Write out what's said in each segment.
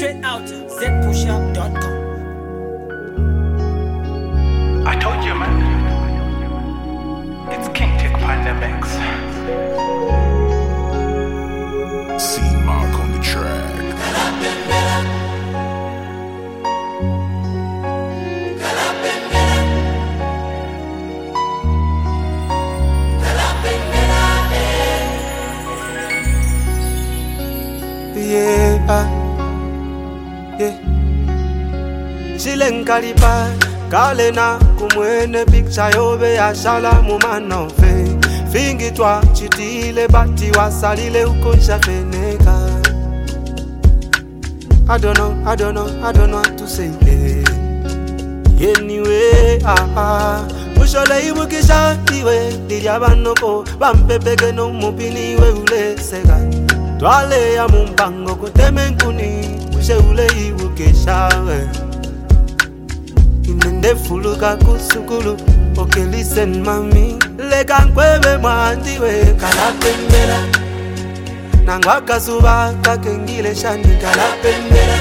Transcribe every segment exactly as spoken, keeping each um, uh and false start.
Straight out z push up dot com. I told you, man. It's King Tick Pandemics. C Mark on the track. Yeah, yeah. Chileng kalipa kalena kumwene picture yobe ya shala mumano fe fingi twa chitile bati wasalile ukoncha feneka. I don't know, I don't know, I don't know what to say. Yeah. Anyway, ah ah. Mushole ibukisha iwe diriabanoko bampepeke no mupini we ule sega. Twale ya mumbango kutemenkuni ushe ule ibukisha we. Inende fuluka kusukulu. Okay, listen, mami. Leka nkwebe mwandiwe kalapembera. Nangwaka suba kakengile shani kalapembera.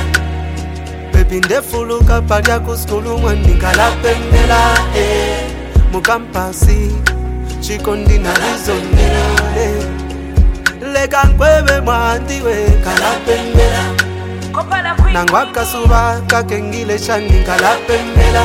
Baby ndefuluka padia kuskulu mwani kalapembera. Eh, mukampasi chikondi na rizonele. Leka nkwebe mwandiwe kalapembera. Nangwaka suba kakengile shani kalapembera.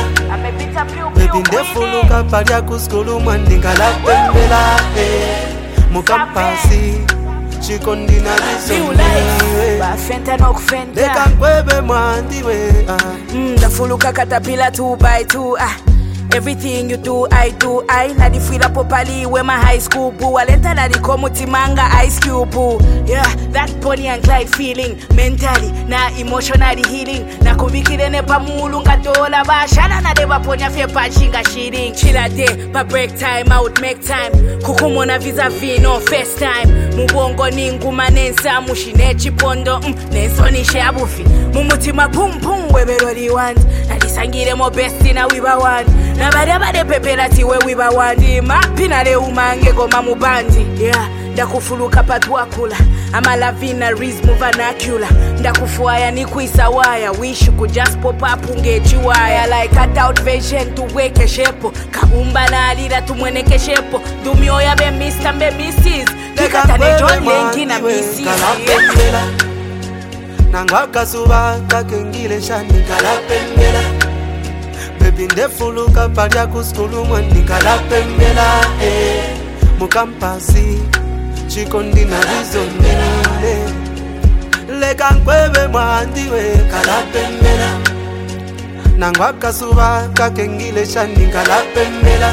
Baby ndefuluka padia kuskulu mwani kalapembera. Eh, mukampasi chikondi na rizonele. Bafenta no kufenta Leka nkwebe mwandiwe. Ndafuluka katapila two by two ah. Everything you do, I do. I na di frida popali where my high school boo. Alenta na di komuti manga ice cube boo. Yeah, that Bonnie and Clyde feeling. Mentally, na emotionally healing. Na kubikire ne pamulunga dola ba. Shana na deba ponya fe pachinga shitting. Chilla day, pa break time, I would make time. Kukumo na vis-a-vis, no first time. Mubongo ninguma nensa mushine chipondo. Mm, nenso ni shabufi. Mumutima pum pum webero di want. Na disangire mo besti na wiba want. Na bade bade pepela tiwe wiba wandi. Mapina le umange goma mubandi. Yeah, ndakufuluka patwakula. Ama lavina rizmu vernacular. Ndakufuaya ni kuisa waya. Wish you could just pop up ungechi waya. Like cut out vision tuweke shepo. Kabumba na alira tumweneke shepo. Dumio ya be mister be missus. Dekatane John Lenki na missus. Kalapembera. Nangwaka suba kakengile shani kalapembera. Baby ndefuluka padia kuskulu mwani kalapembera. Eh, mukampasi chikondi na rizonele. Leka nkwebe mwandiwe kalapembera. Nangwaka suba kakengile shani kalapembera.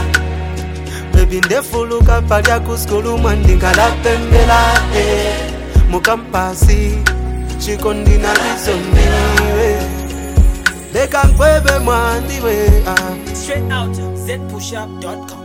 Baby ndefuluka padia kuskulu mwani kalapembera. Eh, mukampasi chikondi na rizonele. Leka nkwebe mwandiwe ah. Straight out z push up dot com.